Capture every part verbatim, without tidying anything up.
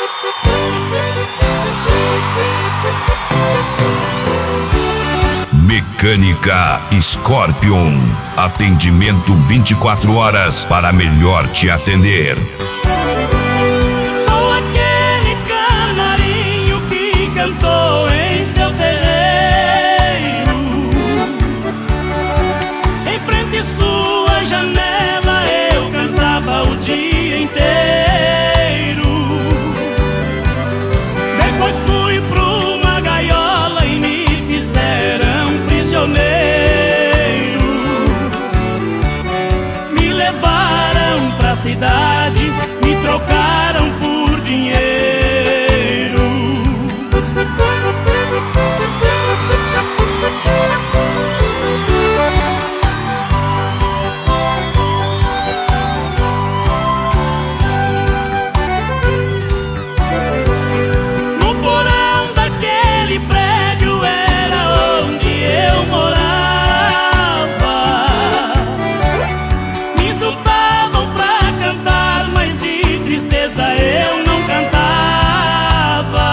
Mecânica Scorpion. Atendimento vinte e quatro horas para melhor te atender. Sou aquele canarinho que cantou em seu terreiro. Em frente à sua janela eu cantava o dia inteiro. Depois fui pra uma gaiola e me fizeram prisioneiro. Me levaram pra cidade, me trocaram por dinheiro. No porão daquele prédio era onde eu morava. Me insultavam pra cantar, mas de tristeza eu não cantava.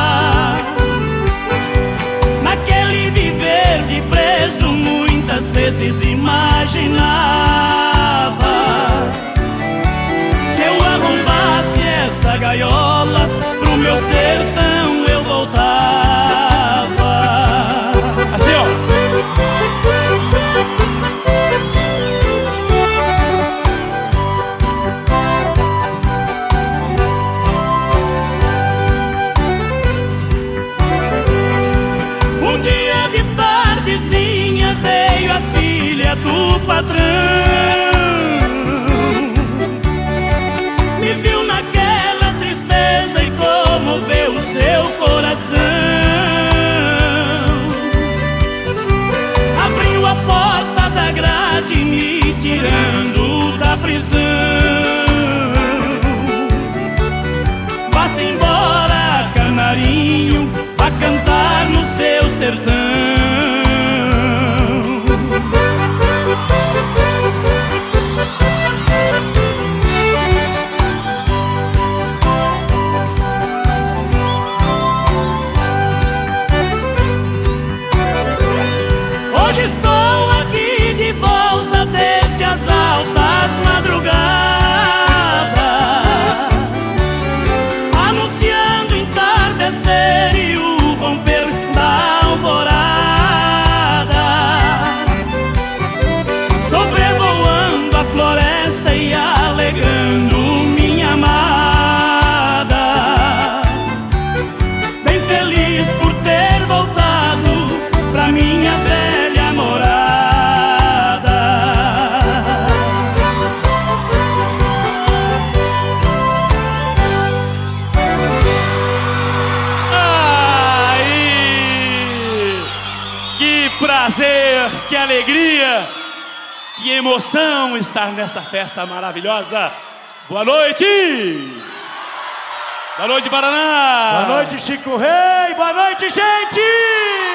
Naquele viver de preso muitas vezes imaginava: se eu arrombasse essa gaiola, pro meu sertão eu voltava. Assim, ó. Um dia de tardezinha veio a filha do patrão. Me viu naquela tristeza e comoveu o seu coração. Abriu a porta da grade me tirando da prisão. Vá-se embora, canarinho, vá cantar no seu sertão. Hoje estou aqui de volta desde as altas madrugadas, anunciando entardecer e o romper da alvorada, sobrevoando a floresta e alegrando minha amada. Bem feliz por ter voltado pra minha velha morada. Aí! Que prazer, que alegria, que emoção estar nessa festa maravilhosa. Boa noite! Boa noite, Paraná! Boa noite, Chico Rei! Boa noite, gente!